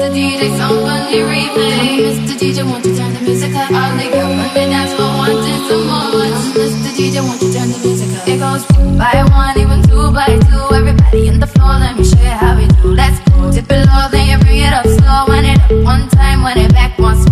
Mr. DJ, somebody replay. Mr. DJ, won't you turn the music up? All the girls on the dance floor wanting some more. Mr. DJ, won't you turn the music up? It goes 1 by 1, even 2 by 2. Everybody in the floor, let me show you how we do. Let's go. Dip it low, then you bring it up slow. Wind it up one time, wind it back once.